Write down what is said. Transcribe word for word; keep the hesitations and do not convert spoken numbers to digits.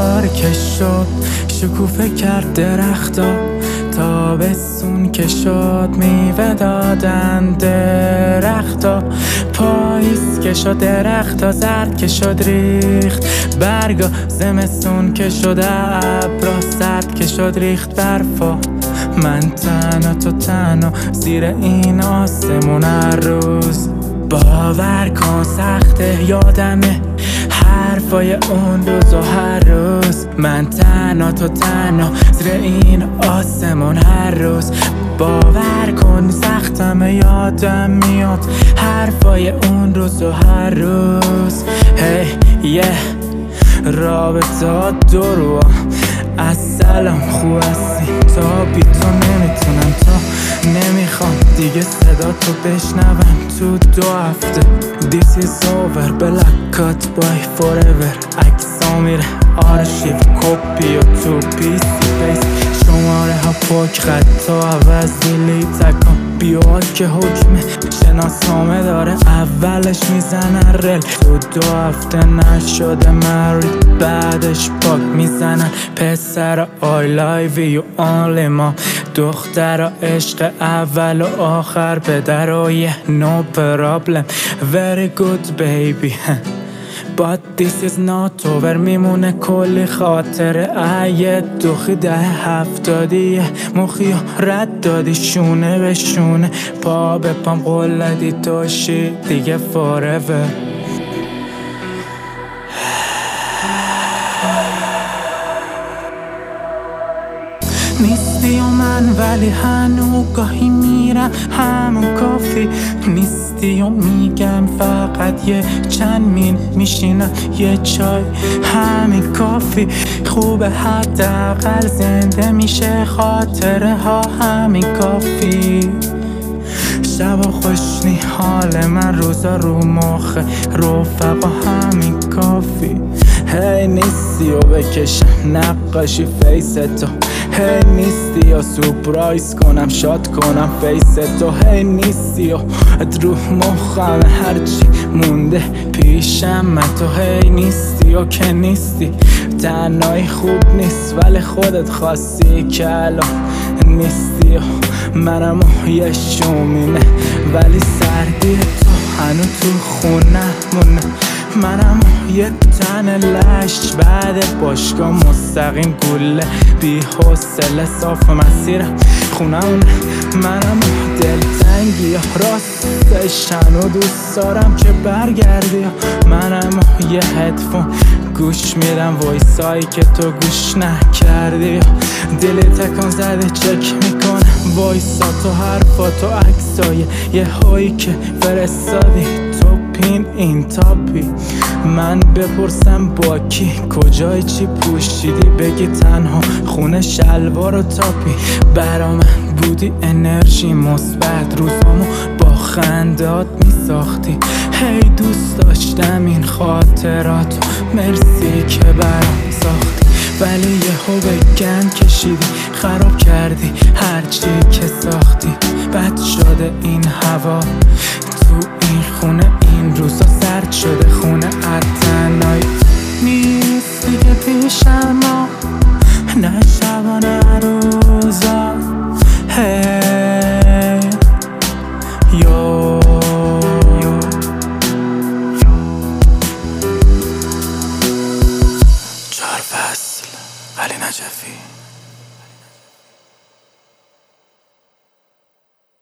بهار که شد شکوفه کرد درختا، تابستون که شد میوه دادن درختا، پاییز که شد درختا زرد که شد ریخت برگا، زمستون که شد ابرا سرد که شد ریخت برفا. من تنها تو تنها زیر این آسمون هر روز، باور کن سخته یادمه حرفای اون روز و هر روز. من تنها تو تنها زیر این آسمون هر روز، باور کن سختمه یادم میاد حرفای اون روز و هر روز. هی یه رابطه ها دو رو از سلام خوب هستی تا بی تو نمیتونم، تا نمیخوام دیگه صدا تو بشنوم تو دو هفته. This is over black cut by forever، عکسا میره آرشیو کپی و تو پیسی پیس، شماره ها پاک خطا عوض دیلیت اکن بیاد که حکمه شناسامه داره اولش میزنن رل. تو دو هفته نشده مرید بعدش پاک میزنن پسر I love you only ما، دختر عشق اول و آخر پدرای no problem very good baby but this is not over. میمونه کلی خاطره ایه دوخی ده هفتادی مخی رد دادی شونه به شونه، پا به پام قلدی توشی دیگه forever. نیستی و من ولی هنو گاهی میرم همون کافی، نیستی و میگم فقط یه چند مین میشینم یه چای همین کافی، خوبه حداقل زنده میشه خاطره ها همین کافی. شبا خوشنی حال من روزا رو مخه رفقا همین کافی. هی نیستی و بکشم نقاشی فیس تو، هی نیستی یا سورپرایز کنم شاد کنم فیس تو، هی نیستی و رو مخم هرچی مونده پیشم من تو، هی نیستی و که نیستی تنهایی خوب نیست ولی خودت خواستی که الان نیستی و منم یه شومینه ولی سردی تو هنو تو خونه مونه، منم یه تن لش بعد باشگاه مستقیم گله بی حوصله صاف مسیرم خونمونه، منم دلتنگی راستش هنو دوست دارم که برگردی، منم یه هدفون گوش میدم وایسایی که تو گوش نکردی، دلی تکان زده چک میکنم وایسا تو حرفا تو عکسای یه هایی که فرستادی تو پین این تاپی. من بپرسم با کی کجای چی پوشیدی بگی تنها خونه شلوار و تاپی، برا من بودی انرژی مثبت روزامو با خندات میساختی، هی دوست داشتم این خاطراتو مرسی که برام ساختی، ولی یهو به گند کشیدی خراب کردی هرچی که ساختی. بد شده این هوا تو این خونه این روزا سرد شده خونه اتنایی نیستی که پیشم ما نه شبانه روزا. هی یو چهار فصل علی نجفی.